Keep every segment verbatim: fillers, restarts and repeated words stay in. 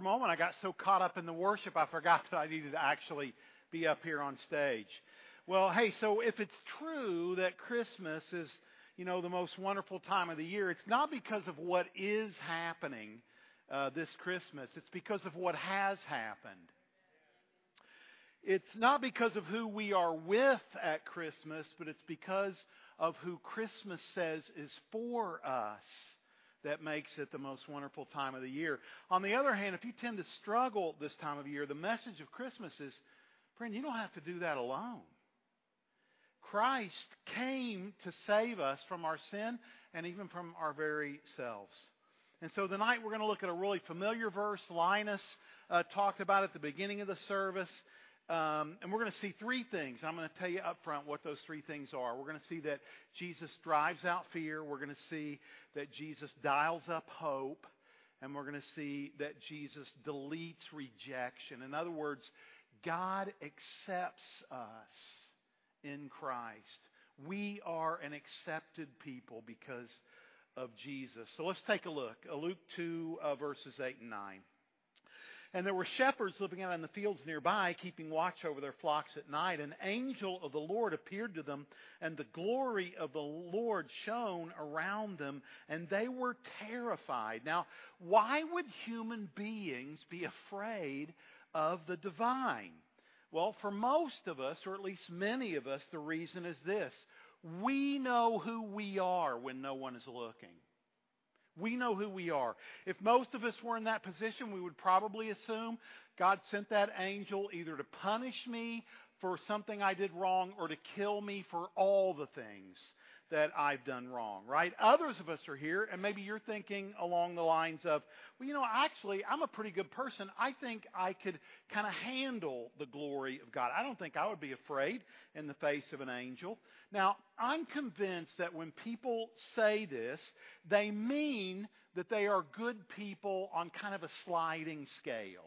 a moment, I got so caught up in the worship, I forgot that I needed to actually be up here on stage. Well, hey, so if it's true that Christmas is, you know, the most wonderful time of the year, it's not because of what is happening uh, this Christmas. It's because of what has happened. It's not because of who we are with at Christmas, but it's because of who Christmas says is for us that makes it the most wonderful time of the year. On the other hand, if you tend to struggle this time of year, the message of Christmas is, friend, you don't have to do that alone. Christ came to save us from our sin and even from our very selves. And so tonight we're going to look at a really familiar verse. Linus uh, talked about it at the beginning of the service. Um, and we're going to see three things. I'm going to tell you up front what those three things are. We're going to see that Jesus drives out fear. We're going to see that Jesus dials up hope. And we're going to see that Jesus deletes rejection. In other words, God accepts us in Christ. We are an accepted people because of Jesus. So let's take a look. Luke two, uh, verses eight and nine. And there were shepherds living out in the fields nearby, keeping watch over their flocks at night. An angel of the Lord appeared to them, and the glory of the Lord shone around them, and they were terrified. Now, why would human beings be afraid of the divine? Well, for most of us, or at least many of us, the reason is this. We know who we are when no one is looking. We know who we are. If most of us were in that position, we would probably assume God sent that angel either to punish me for something I did wrong or to kill me for all the things that I've done wrong, right? Others of us are here, and maybe you're thinking along the lines of, well, you know, actually, I'm a pretty good person. I think I could kind of handle the glory of God. I don't think I would be afraid in the face of an angel. Now, I'm convinced that when people say this, they mean that they are good people on kind of a sliding scale.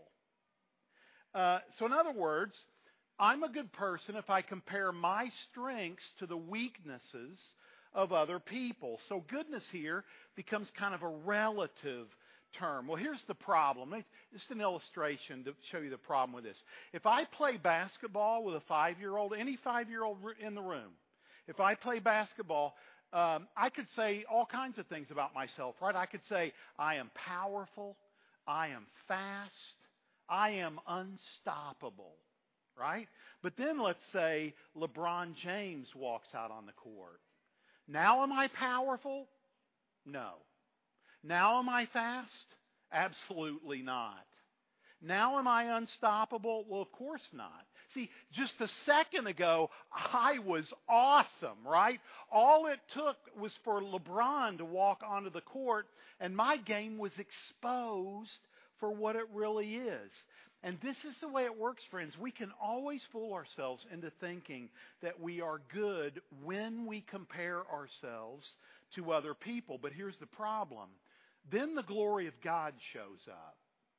Uh, so in other words, I'm a good person if I compare my strengths to the weaknesses of other people. So goodness here becomes kind of a relative term. Well, here's the problem. Just an illustration to show you the problem with this. If I play basketball with a five-year-old, any five-year-old in the room, if I play basketball, um, I could say all kinds of things about myself, right? I could say I am powerful, I am fast, I am unstoppable, right? But then let's say LeBron James walks out on the court. Now am I powerful? No. Now am I fast? Absolutely not. Now am I unstoppable? Well, of course not. See, just a second ago, I was awesome, right? All it took was for LeBron to walk onto the court, and my game was exposed for what it really is. And this is the way it works, friends. We can always fool ourselves into thinking that we are good when we compare ourselves to other people. But here's the problem. Then the glory of God shows up.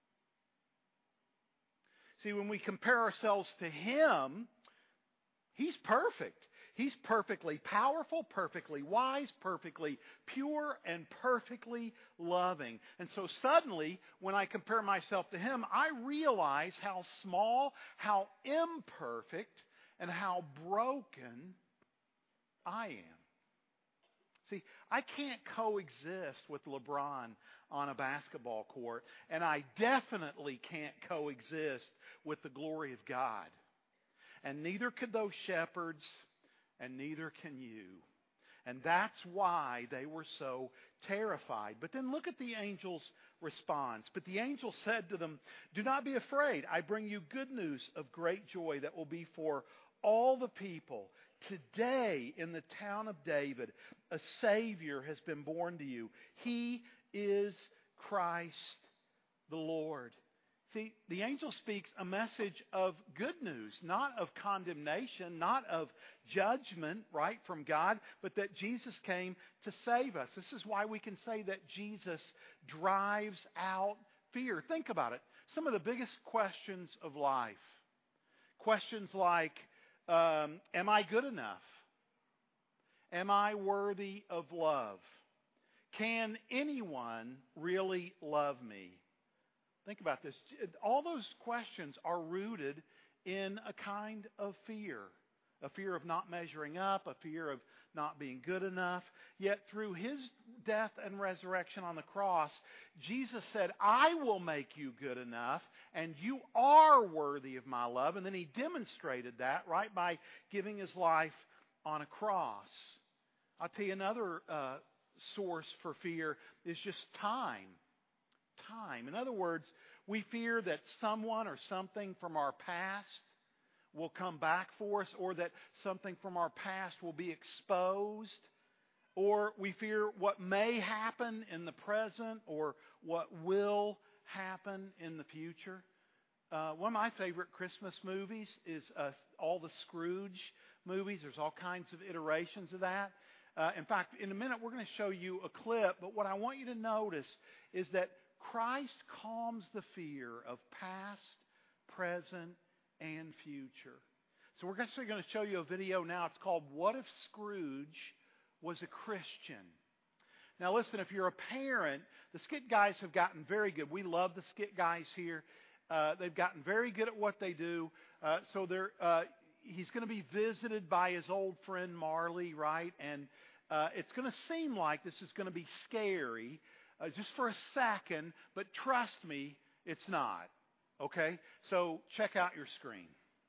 See, when we compare ourselves to Him, He's perfect. He's perfectly powerful, perfectly wise, perfectly pure, and perfectly loving. And so suddenly, when I compare myself to Him, I realize how small, how imperfect, and how broken I am. See, I can't coexist with LeBron on a basketball court, and I definitely can't coexist with the glory of God. And neither could those shepherds, and neither can you. And that's why they were so terrified. But then look at the angel's response. But the angel said to them, "Do not be afraid. I bring you good news of great joy that will be for all the people. Today in the town of David, a Savior has been born to you. He is Christ the Lord." See, the angel speaks a message of good news, not of condemnation, not of judgment, right, from God, but that Jesus came to save us. This is why we can say that Jesus drives out fear. Think about it. Some of the biggest questions of life. Questions like, um, am I good enough? Am I worthy of love? Can anyone really love me? Think about this. All those questions are rooted in a kind of fear. A fear of not measuring up, a fear of not being good enough. Yet through His death and resurrection on the cross, Jesus said, I will make you good enough, and you are worthy of my love. And then He demonstrated that, right, by giving His life on a cross. I'll tell you another uh, source for fear is just time. Time. In other words, we fear that someone or something from our past will come back for us, or that something from our past will be exposed, or we fear what may happen in the present or what will happen in the future. Uh, one of my favorite Christmas movies is uh, all the Scrooge movies. There's all kinds of iterations of that. Uh, in fact, in a minute we're going to show you a clip, but what I want you to notice is that Christ calms the fear of past, present, and future. So we're actually going to show you a video now. It's called What If Scrooge Was a Christian? Now listen, if you're a parent, the skit guys have gotten very good. We love the skit guys here. Uh, they've gotten very good at what they do. Uh, so they're, uh, he's going to be visited by his old friend Marley, right? And uh, it's going to seem like this is going to be scary uh, just for a second, but trust me, it's not. Okay? So check out your screen.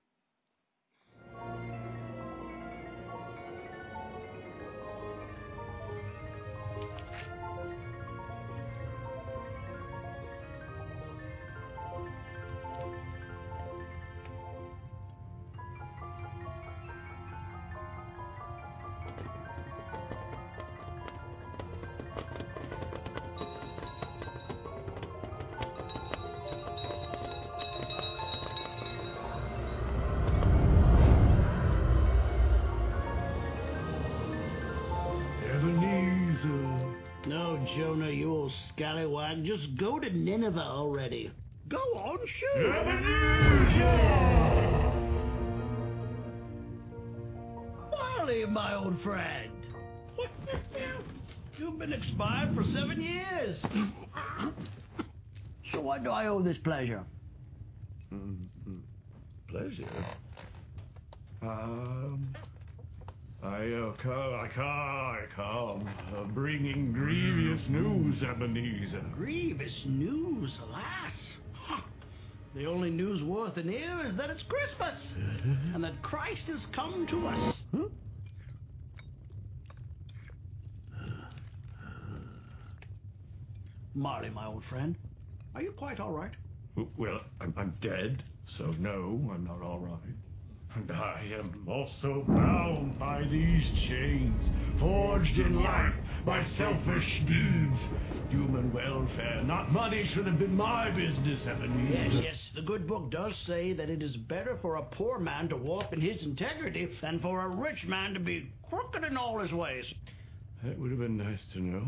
No, Jonah, you old scallywag. Just go to Nineveh already. Go on, shoot. Marley, my old friend. What the hell? You've been expired for seven years. So what do I owe this pleasure? Mm-hmm. Pleasure? Um... I, uh, come, I come, I come, uh, bringing grievous news, Ebenezer. Grievous news, alas. Huh. The only news worth an ear is that it's Christmas, and that Christ has come to us. Huh? Marley, my old friend, are you quite all right? Well, I'm, I'm dead, so no, I'm not all right. And I am also bound by these chains, forged in life by selfish deeds. Human welfare, not money, should have been my business, Ebenezer. Yes, yes, the good book does say that it is better for a poor man to walk in his integrity than for a rich man to be crooked in all his ways. That would have been nice to know.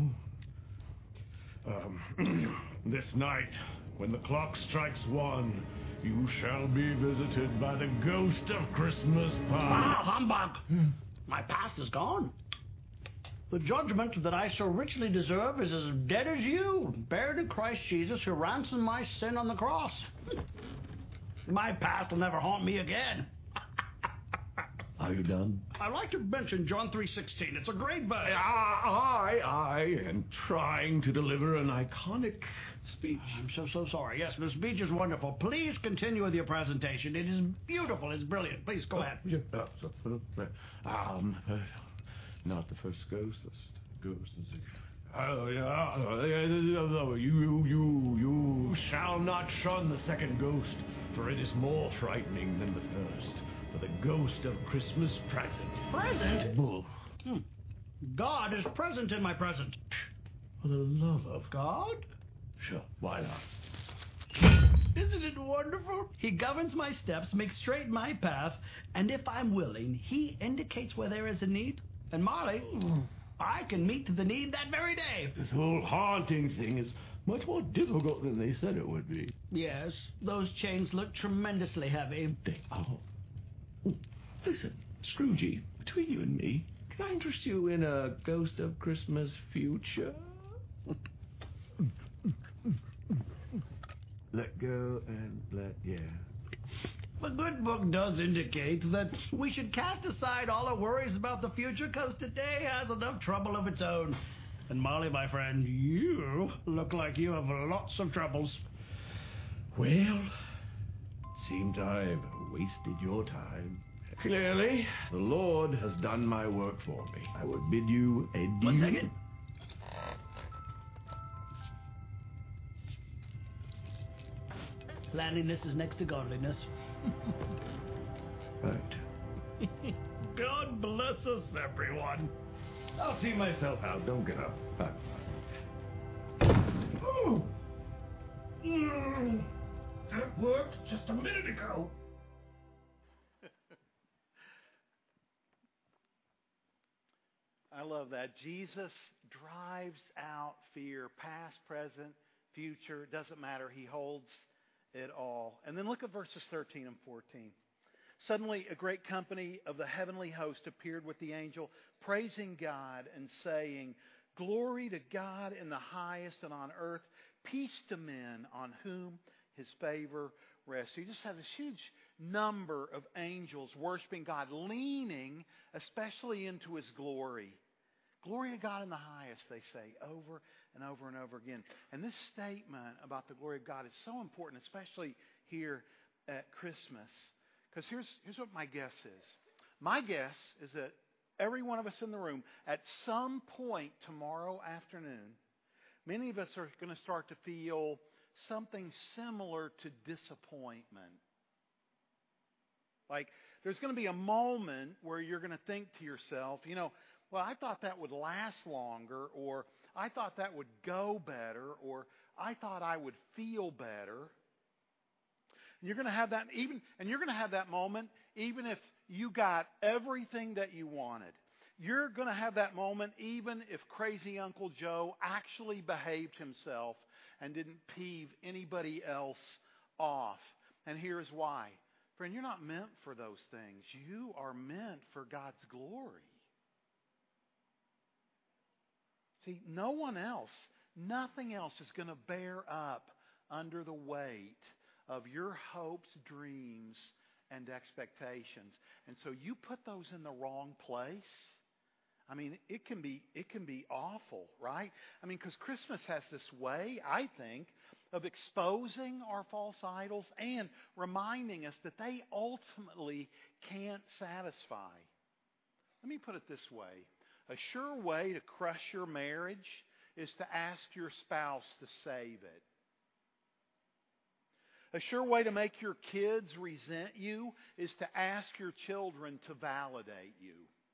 Um, this night, when the clock strikes one, you shall be visited by the ghost of Christmas past. Ah, humbug! My past is gone. The judgment that I so richly deserve is as dead as you, buried in Christ Jesus, who ransomed my sin on the cross. My past will never haunt me again. Are you done? I'd like to mention John three sixteen. It's a great verse. I, I, I am trying to deliver an iconic speech. I'm so, so sorry. Yes, the speech is wonderful. Please continue with your presentation. It is beautiful. It's brilliant. Please, go Oh, ahead. Yeah, uh, so, uh, um, uh, not the first ghost. The ghost is the... Oh, yeah, uh, you, you, you shall not shun the second ghost, for it is more frightening than the first. For the ghost of Christmas present. Present? Hmm. God is present in my present. For the love of God? Sure, why not? Isn't it wonderful? He governs my steps, makes straight my path, and if I'm willing, he indicates where there is a need. And Marley, I can meet the need that very day. This whole haunting thing is much more difficult than they said it would be. Yes, those chains look tremendously heavy. They are. Oh, listen, Scroogey, between you and me, can I interest you in a ghost of Christmas future? let go and let, yeah. The good book does indicate that we should cast aside all our worries about the future because today has enough trouble of its own. And Molly, my friend, you look like you have lots of troubles. Well, it seems I've wasted your time. Clearly, the Lord has done my work for me. I would bid you adieu. One second. Cleanliness is next to godliness. Right. God bless us, everyone. I'll see myself out. Don't get up. Bye. Oh! Mm, that worked just a minute ago. I love that. Jesus drives out fear, past, present, future. It doesn't matter. He holds it all. And then look at verses thirteen and fourteen. Suddenly a great company of the heavenly host appeared with the angel, praising God and saying, "Glory to God in the highest, and on earth peace to men on whom his favor rests." So you just have this huge number of angels worshiping God, leaning especially into his glory. Glory to God in the highest, they say, over and over and over again. And this statement about the glory of God is so important, especially here at Christmas. Because here's, here's what my guess is. My guess is that every one of us in the room, at some point tomorrow afternoon, many of us are going to start to feel something similar to disappointment. Like, there's going to be a moment where you're going to think to yourself, you know, well, I thought that would last longer, or I thought that would go better, or I thought I would feel better. And you're going to have that even, and you're going to have that moment even if you got everything that you wanted. You're going to have that moment even if crazy Uncle Joe actually behaved himself and didn't peeve anybody else off. And here's why. Friend, you're not meant for those things. You are meant for God's glory. See, no one else, nothing else is going to bear up under the weight of your hopes, dreams, and expectations. And so you put those in the wrong place. I mean, it can be it can be awful, right? I mean, because Christmas has this way, I think, of exposing our false idols and reminding us that they ultimately can't satisfy. Let me put it this way. A sure way to crush your marriage is to ask your spouse to save it. A sure way to make your kids resent you is to ask your children to validate you.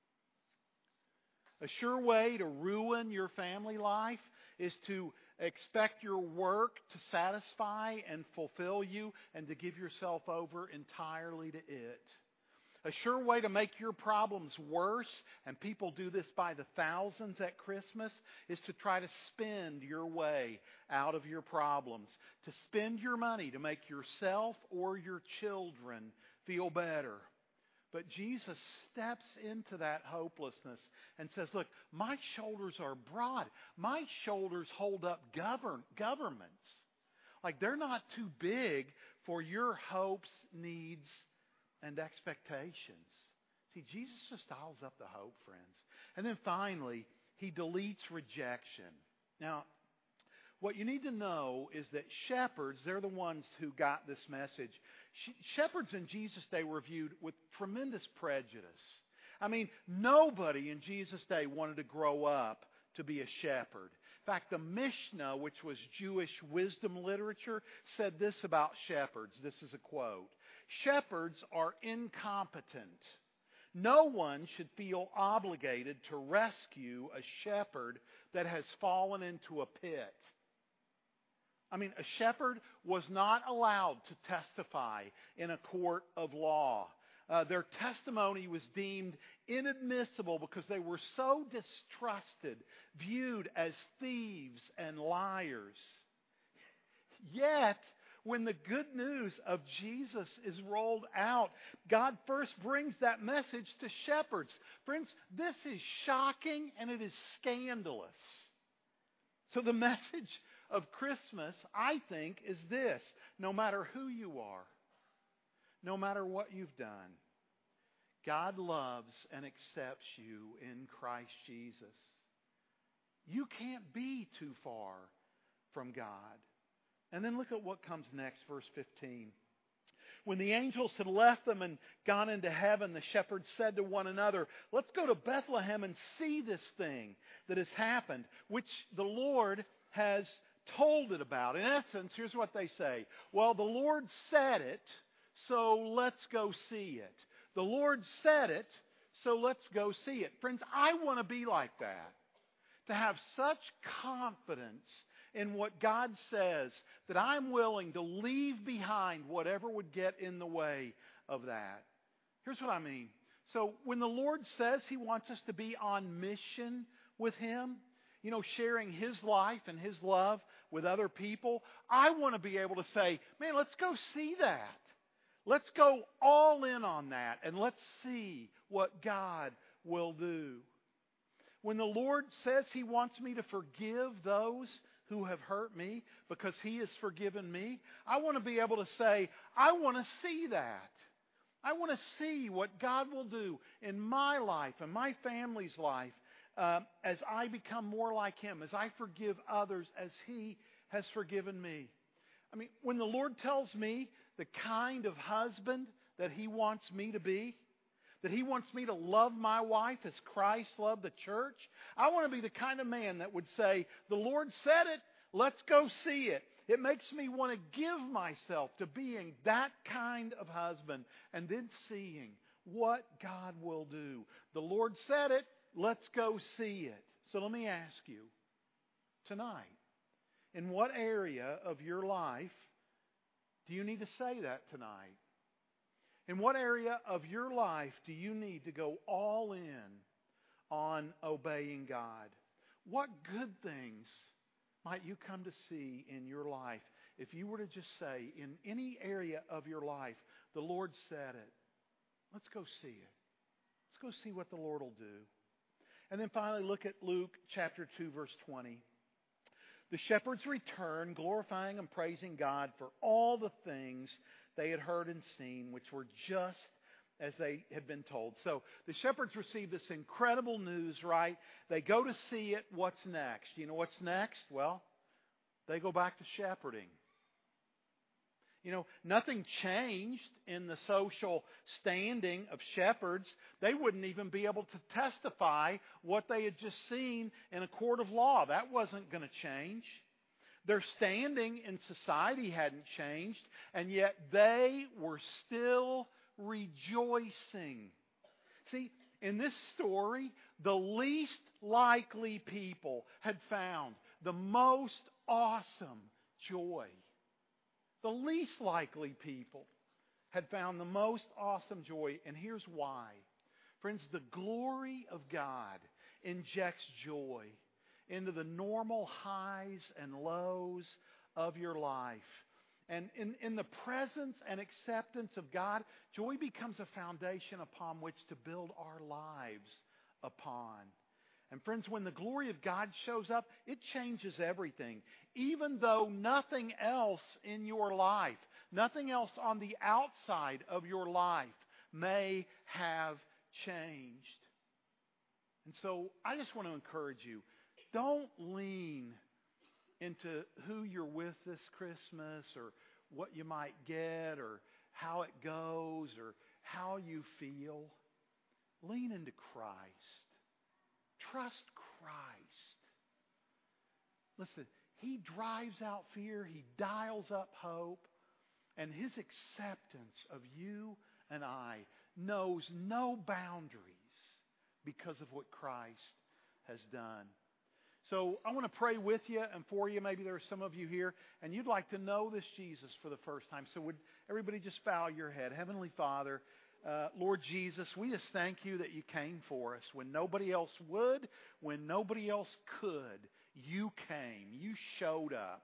A sure way to ruin your family life is to expect your work to satisfy and fulfill you and to give yourself over entirely to it. A sure way to make your problems worse, and people do this by the thousands at Christmas, is to try to spend your way out of your problems. To spend your money to make yourself or your children feel better. But Jesus steps into that hopelessness and says, look, my shoulders are broad. My shoulders hold up govern, governments. Like they're not too big for your hopes, needs, and expectations. See, Jesus just dials up the hope, friends. And then finally, he deletes rejection. Now, what you need to know is that shepherds, they're the ones who got this message. Shepherds in Jesus' day were viewed with tremendous prejudice. I mean, nobody in Jesus' day wanted to grow up to be a shepherd. In fact, the Mishnah, which was Jewish wisdom literature, said this about shepherds. This is a quote. Shepherds are incompetent. No one should feel obligated to rescue a shepherd that has fallen into a pit. I mean, a shepherd was not allowed to testify in a court of law. Uh, their testimony was deemed inadmissible because they were so distrusted, viewed as thieves and liars. Yet, when the good news of Jesus is rolled out, God first brings that message to shepherds. Friends, this is shocking and it is scandalous. So the message of Christmas, I think, is this. No matter who you are, no matter what you've done, God loves and accepts you in Christ Jesus. You can't be too far from God. And then look at what comes next, verse fifteen. When the angels had left them and gone into heaven, the shepherds said to one another, let's go to Bethlehem and see this thing that has happened, which the Lord has told it about. In essence, here's what they say. Well, the Lord said it, so let's go see it. The Lord said it, so let's go see it. Friends, I want to be like that. To have such confidence in what God says that I'm willing to leave behind whatever would get in the way of that. Here's what I mean. So when the Lord says He wants us to be on mission with Him, you know, sharing His life and His love with other people, I want to be able to say, man, let's go see that. Let's go all in on that and let's see what God will do. When the Lord says He wants me to forgive those who have hurt me because He has forgiven me, I want to be able to say, I want to see that. I want to see what God will do in my life and my family's life uh, as I become more like Him, as I forgive others as He has forgiven me. I mean, when the Lord tells me the kind of husband that He wants me to be, that He wants me to love my wife as Christ loved the church, I want to be the kind of man that would say, the Lord said it, let's go see it. It makes me want to give myself to being that kind of husband and then seeing what God will do. The Lord said it, let's go see it. So let me ask you tonight, in what area of your life do you need to say that tonight? In what area of your life do you need to go all in on obeying God? What good things might you come to see in your life if you were to just say, in any area of your life, the Lord said it. Let's go see it. Let's go see what the Lord will do. And then finally, look at Luke chapter two, verse twenty. The shepherds returned, glorifying and praising God for all the things they had heard and seen, which were just as they had been told. So the shepherds received this incredible news, right? They go to see it. What's next? You know what's next? Well, they go back to shepherding. You know, nothing changed in the social standing of shepherds. They wouldn't even be able to testify what they had just seen in a court of law. That wasn't going to change. Their standing in society hadn't changed, and yet they were still rejoicing. See, in this story, the least likely people had found the most awesome joy. The least likely people had found the most awesome joy, and here's why. Friends, the glory of God injects joy into the normal highs and lows of your life. And in, in the presence and acceptance of God, joy becomes a foundation upon which to build our lives upon. And friends, when the glory of God shows up, it changes everything. Even though nothing else in your life, nothing else on the outside of your life may have changed. And so I just want to encourage you, don't lean into who you're with this Christmas or what you might get or how it goes or how you feel. Lean into Christ. Trust Christ. Listen, He drives out fear. He dials up hope. And His acceptance of you and I knows no boundaries because of what Christ has done. So I want to pray with you and for you. Maybe there are some of you here and you'd like to know this Jesus for the first time. So would everybody just bow your head. Heavenly Father, uh, Lord Jesus, we just thank You that You came for us when nobody else would, when nobody else could. You came. You showed up.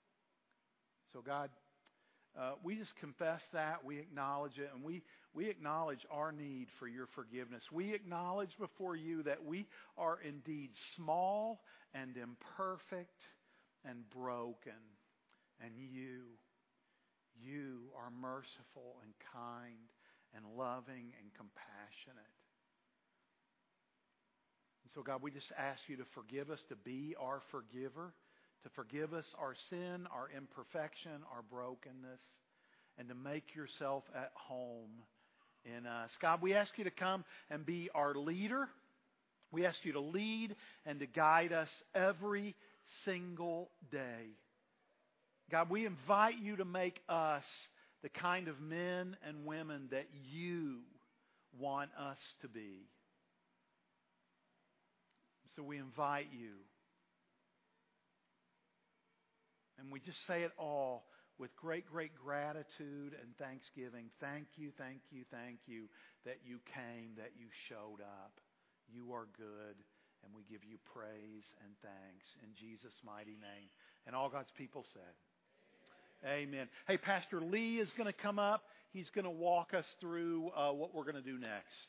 So God, uh, we just confess that. We acknowledge it. And we, we acknowledge our need for Your forgiveness. We acknowledge before You that we are indeed small and imperfect and broken. And you, you are merciful and kind and loving and compassionate. And so, God, we just ask you to forgive us, to be our forgiver, to forgive us our sin, our imperfection, our brokenness, and to make yourself at home in us. God, we ask you to come and be our leader. We ask you to lead and to guide us every single day. God, we invite you to make us the kind of men and women that you want us to be. So we invite you. And we just say it all with great, great gratitude and thanksgiving. Thank you, thank you, thank you that you came, that you showed up. You are good, and we give you praise and thanks in Jesus' mighty name. And all God's people said, amen. Hey, Pastor Lee is going to come up. He's going to walk us through uh, what we're going to do next.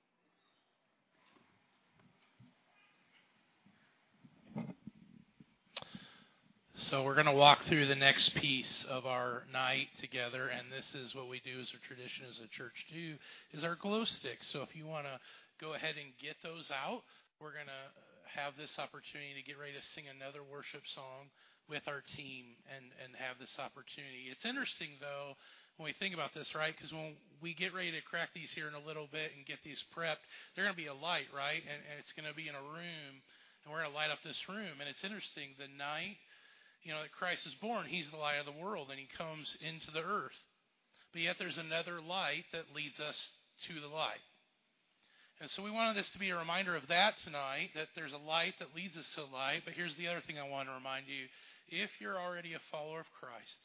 So we're going to walk through the next piece of our night together, and this is what we do as a tradition as a church do, is our glow sticks. So if you want to go ahead and get those out, we're going to have this opportunity to get ready to sing another worship song with our team and, and have this opportunity. It's interesting, though, when we think about this, right? Because when we get ready to crack these here in a little bit and get these prepped, they're going to be a light, right? And, and it's going to be in a room, and we're going to light up this room. And it's interesting, the night, you know, that Christ is born, he's the light of the world, and he comes into the earth. But yet there's another light that leads us to the light. And so we wanted this to be a reminder of that tonight, that there's a light that leads us to the light. But here's the other thing I want to remind you. If you're already a follower of Christ,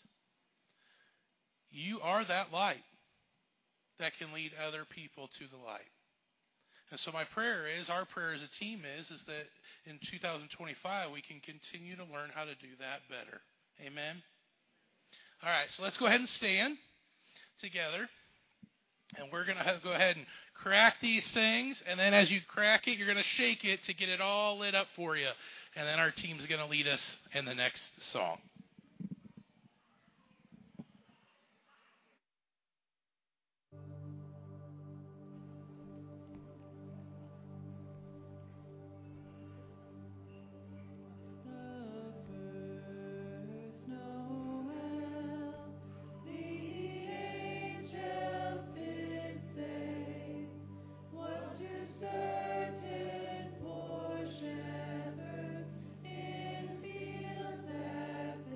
you are that light that can lead other people to the light. And so my prayer is, our prayer as a team is, is that in two thousand twenty-five we can continue to learn how to do that better. Amen? All right, so let's go ahead and stand together. And we're going to go ahead and crack these things. And then as you crack it, you're going to shake it to get it all lit up for you. And then our team's going to lead us in the next song. Certain poor shepherds in fields as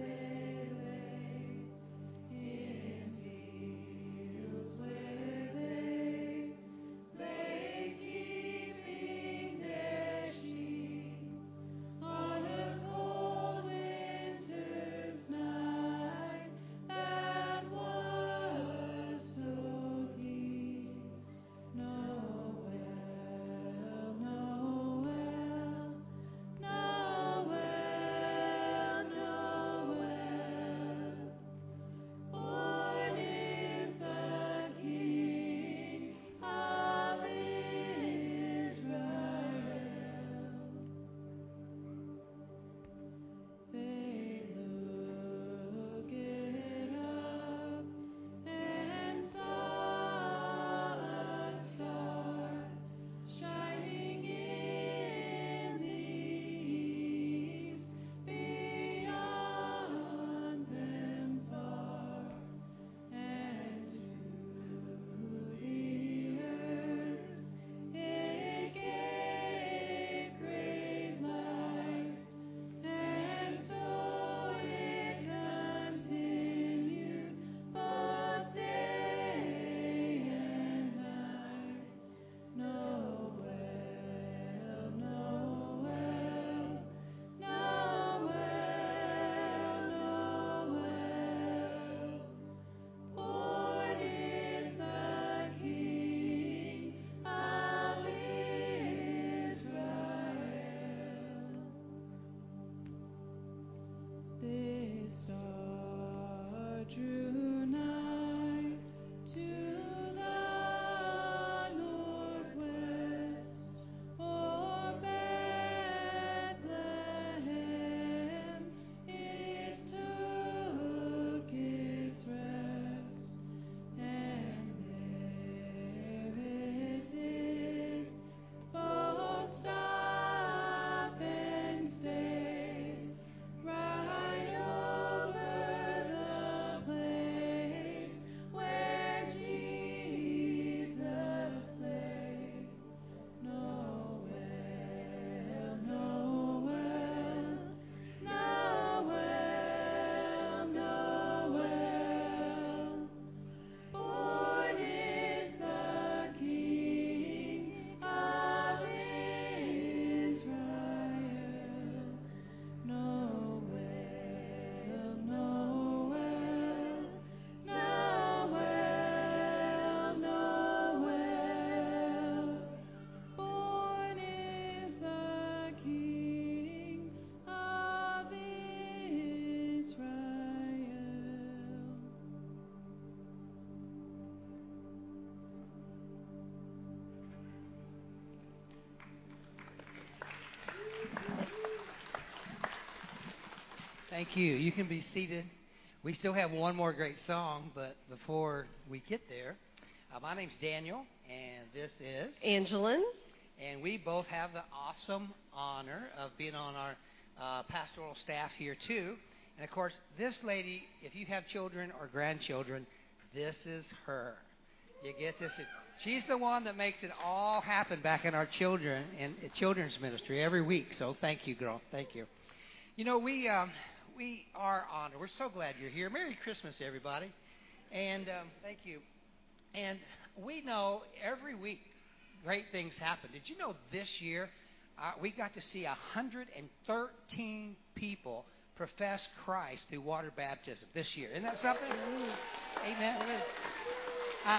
Thank you. You can be seated. We still have one more great song, but before we get there, uh, my name's Daniel, and this is Angelin. And we both have the awesome honor of being on our uh, pastoral staff here, too. And, of course, this lady, if you have children or grandchildren, this is her. You get this? She's the one that makes it all happen back in our children in, in children's ministry every week. So thank you, girl. Thank you. You know, we um, we are honored. We're so glad you're here. Merry Christmas, everybody. And um, thank you. And we know every week great things happen. Did you know this year uh, we got to see one hundred thirteen people profess Christ through water baptism this year? Isn't that something? Amen. Uh,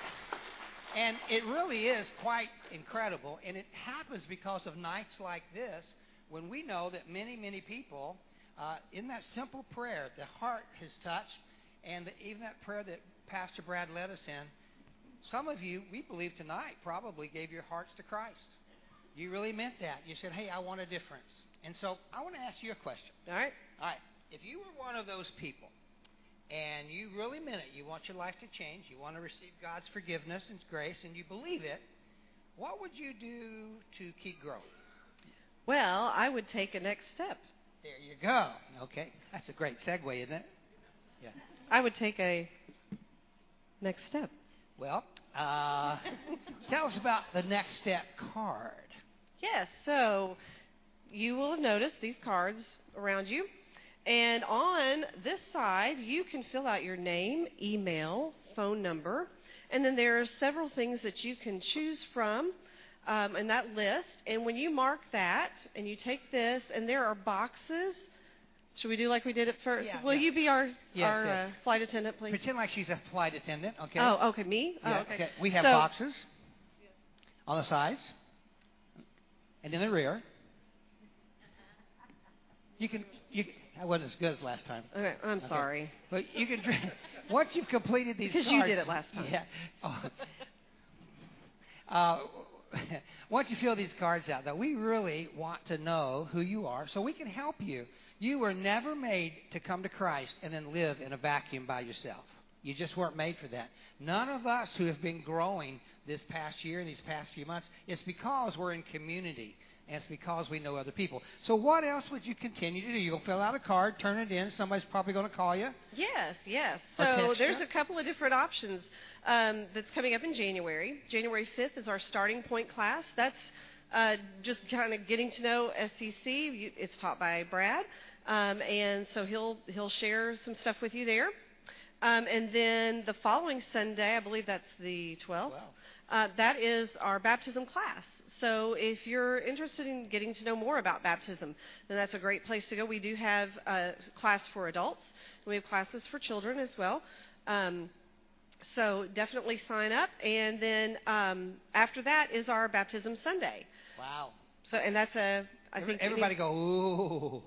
and it really is quite incredible. And it happens because of nights like this when we know that many, many people, uh, in that simple prayer, the heart has touched, and the, even that prayer that Pastor Brad led us in, some of you, we believe tonight, probably gave your hearts to Christ. You really meant that. You said, hey, I want a difference. And so I want to ask you a question. All right. All right. If you were one of those people, and you really meant it, you want your life to change, you want to receive God's forgiveness and grace, and you believe it, what would you do to keep growing? Well, I would take a next step. There you go. Okay. That's a great segue, isn't it? Yeah. I would take a next step. Well, uh, tell us about the next step card. Yes, so you will have noticed these cards around you. And on this side, you can fill out your name, email, phone number, and then there are several things that you can choose from um, in that list. And when you mark that, and you take this, and there are boxes. Should we do like we did at first? Yeah, Will yeah. you be our, Yes, our yes. Uh, flight attendant, please? Pretend like she's a flight attendant, okay? Oh, okay, me? Yeah, Oh, okay. okay. We have So- boxes on the sides and in the rear. You can, you, I wasn't as good as last time. Okay, I'm Okay. sorry. But you can, once you've completed these Because cards. you did it last time. Yeah. Oh. Uh, once you fill these cards out, though, we really want to know who you are so we can help you. You were never made to come to Christ and then live in a vacuum by yourself. You just weren't made for that. None of us who have been growing this past year and these past few months, it's because we're in community. And it's because we know other people. So what else would you continue to do? You'll fill out a card, turn it in. Somebody's probably going to call you. Yes, yes. Or So text there's you. a couple of different options um, that's coming up in January. January fifth is our starting point class. That's uh, just kind of getting to know S C C. You- It's taught by Brad, um, and so he'll he'll share some stuff with you there. Um, and then the following Sunday, I believe that's the twelfth. Wow. Uh, that is our baptism class. So if you're interested in getting to know more about baptism, then that's a great place to go. We do have a class for adults. We have classes for children as well. Um, so definitely sign up. And then um, after that is our baptism Sunday. Wow. So and that's a I think Everybody go, ooh.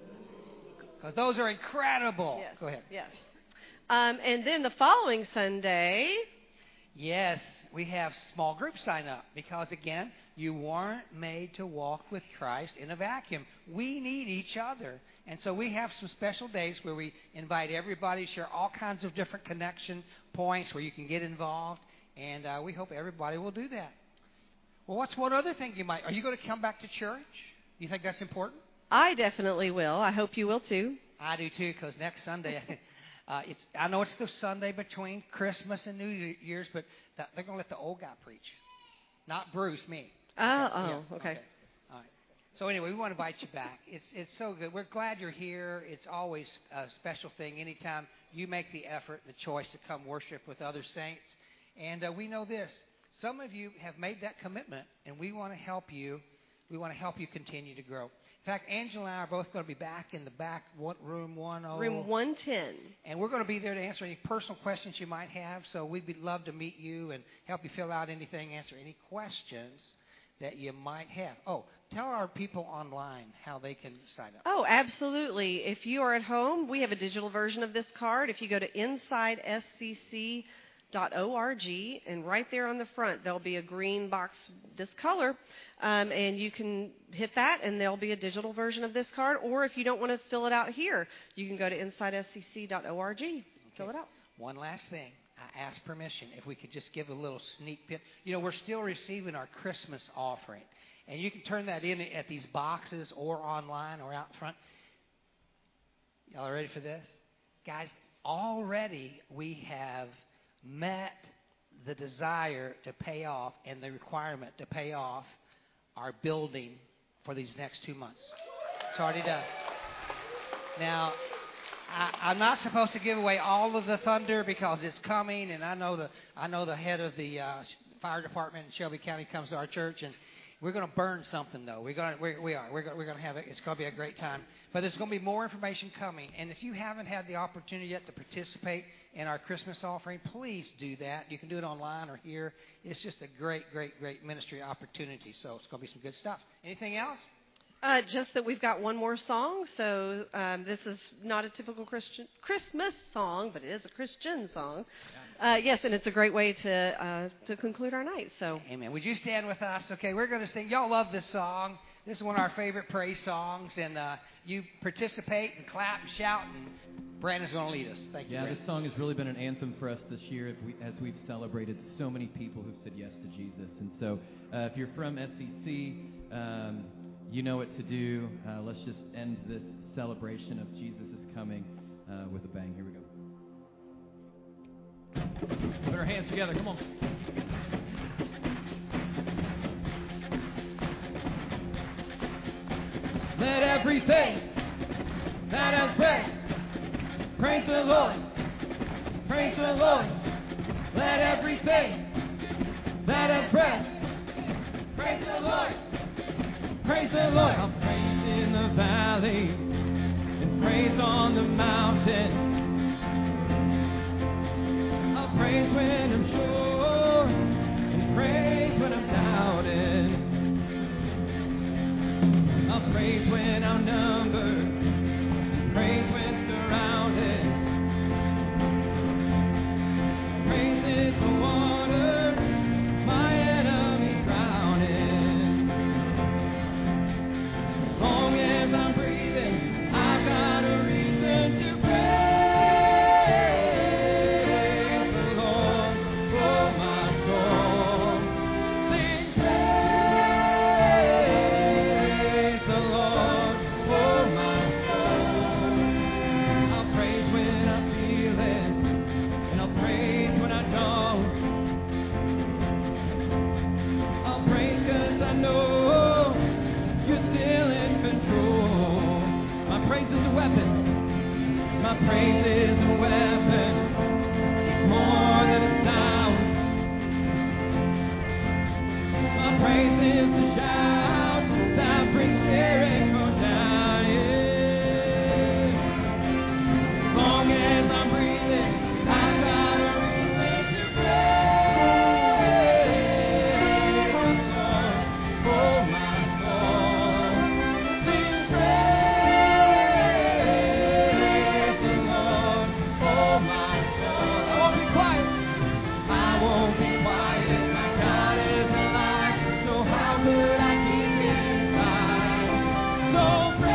Because those are incredible. Yes, Go ahead. Yes. Um, and then the following Sunday. Yes, we have small group sign up because, again, you weren't made to walk with Christ in a vacuum. We need each other. And so we have some special days where we invite everybody to share all kinds of different connection points where you can get involved. And uh, we hope everybody will do that. Well, what's one other thing you might... Are you going to come back to church? You think that's important? I definitely will. I hope you will too. I do too, because next Sunday... Uh, it's, I know it's the Sunday between Christmas and New Year's, but that, they're going to let the old guy preach. Not Bruce, me. Oh, Okay, oh, yeah, okay. All right. So anyway, we want to invite you back. It's it's so good. We're glad you're here. It's always a special thing anytime you make the effort, the choice to come worship with other saints. And uh, we know this. Some of you have made that commitment, and we want to help you. We want to help you continue to grow. In fact, Angela and I are both going to be back in the back what, room one oh. Room one ten. And we're going to be there to answer any personal questions you might have. So we'd be love to meet you and help you fill out anything, answer any questions that you might have. Oh, tell our people online how they can sign up. Oh, absolutely. If you are at home, we have a digital version of this card. If you go to inside s c c dot org, and right there on the front there'll be a green box this color, um, and you can hit that and there'll be a digital version of this card, or if you don't want to fill it out here, you can go to inside s c c dot org, okay. Fill it out. One last thing. I asked permission if we could just give a little sneak peek. You know, we're still receiving our Christmas offering, and you can turn that in at these boxes or online or out front. Y'all ready for this? Guys, already we have met the desire to pay off and the requirement to pay off our building for these next two months. It's already done. Now, I, I'm not supposed to give away all of the thunder because it's coming, and I know the I know the head of the uh, fire department in Shelby County comes to our church, and we're going to burn something though. We're going to we, we are we're going we're going to have it. It's going to be a great time. But there's going to be more information coming, and if you haven't had the opportunity yet to participate in our Christmas offering, please do that. You can do it online or here. It's just a great, great, great ministry opportunity. So it's going to be some good stuff. Anything else? Uh, just that we've got one more song. So um, this is not a typical Christian Christmas song, but it is a Christian song. Uh, yes, and it's a great way to uh, to conclude our night. So, amen. Would you stand with us? Okay, we're going to sing. Y'all love this song. This is one of our favorite praise songs, and uh, you participate and clap and shout, and Brandon's going to lead us. Thank you. Yeah, Brandon. this song has really been an anthem for us this year as, we, as we've celebrated so many people who've said yes to Jesus. And so, uh, if you're from S E C, um, you know what to do. Uh, let's just end this celebration of Jesus is coming uh, with a bang. Here we go. Put our hands together. Come on. Let everything that has breath praise the Lord. Praise the Lord. Let everything that has breath praise the Lord. Praise the Lord. I'll praise in the valley and praise on the mountain. I'll praise when I'm sure and praise when I'm doubting. I'll praise when outnumbered and praise when surrounded. Praise is the water my enemies drowning. As long as I'm breathing, I've got a reason to praise the Lord for my soul. Sing praise the Lord for my soul. I'll praise when I feel it, and I'll praise when I don't. I'll praise 'cause I know you're still in control. My praise is a weapon. My praise is a weapon. It's more than it sounds. My praise is a shout that brings Jericho down. Yeah. As long as I'm breathing, I've got a reason to praise the Lord for my soul. Sing praise the Lord for my soul. I won't be quiet. I won't be quiet. My God is alive. So how could I keep it inside? So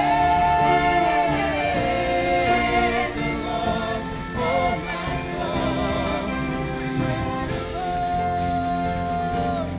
praise the Lord for my soul. Praise the Lord.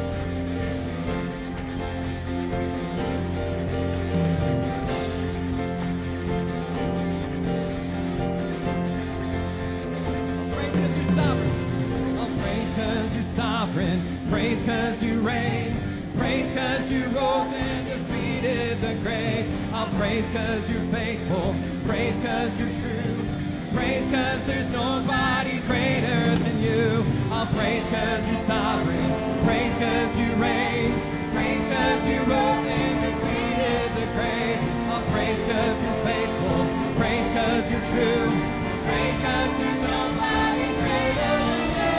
Praise 'cause you're sovereign. Oh, praise 'cause you're sovereign. Praise 'cause you reign. Praise 'cause you rose and defeated the grave. I'll praise 'cause you're faithful. Praise 'cause you're true. Praise 'cause there's nobody greater than you. I'll praise 'cause you're sovereign. Praise 'cause you reign. Praise 'cause you rose and defeated the grave. I'll praise 'cause you're faithful. Praise 'cause you're true. Praise 'cause there's nobody greater than you.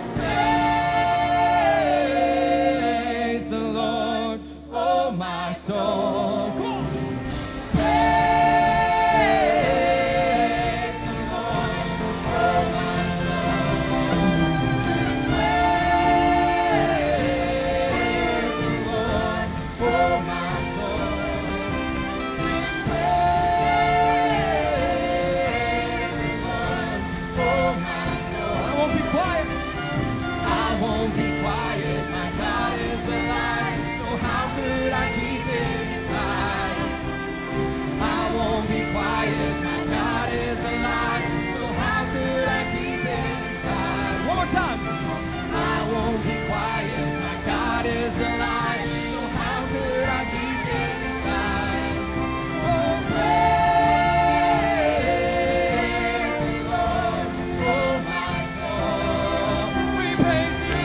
Praise the Lord, oh my soul. Praise the Lord, oh my soul. won't be quiet. My God is alive. So how could I keep it inside? I won't be quiet. My God is alive. So how could I keep it inside? One more time. I won't be quiet. My God is alive. So how could I keep it inside? Oh, praise the Lord, oh my soul. We praise you,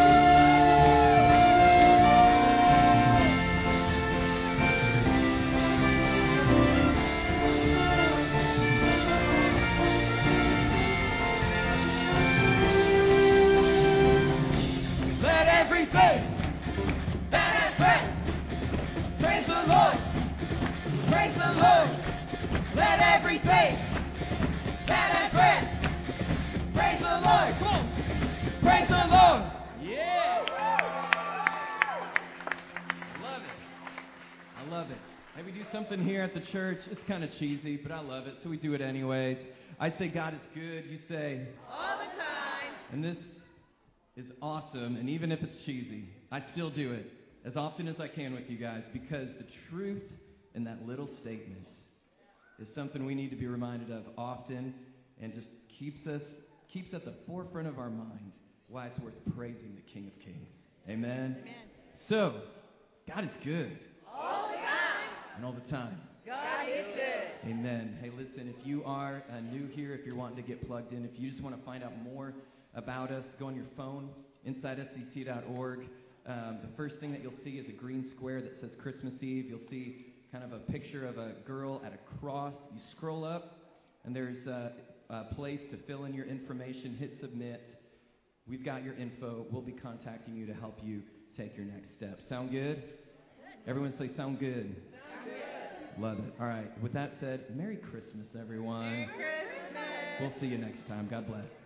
let everything that has breath praise the Lord. Praise the Lord. Let everything that has breath praise the Lord. Come on. Praise the Lord. Yeah. I love it. I love it. Hey, we do something here at the church. It's kind of cheesy, but I love it, so we do it anyways. I say God is good. You say All the time. and this is awesome, and even if it's cheesy, I still do it as often as I can with you guys, because the truth in that little statement is something we need to be reminded of often, and just keeps us keeps at the forefront of our mind why it's worth praising the King of Kings. Amen? Amen. So, God is good. All the time. And all the time. God is good. Amen. Hey, listen, if you are uh, new here, if you're wanting to get plugged in, if you just want to find out more about us, go on your phone, inside S C C dot org. Um, the first thing that you'll see is a green square that says Christmas Eve. You'll see kind of a picture of a girl at a cross. You scroll up, and there's a, a place to fill in your information, hit submit. We've got your info. We'll be contacting you to help you take your next step. Sound good? Everyone say, sound good. Sound good. Love it. All right. With that said, Merry Christmas, everyone. Merry Christmas. We'll see you next time. God bless.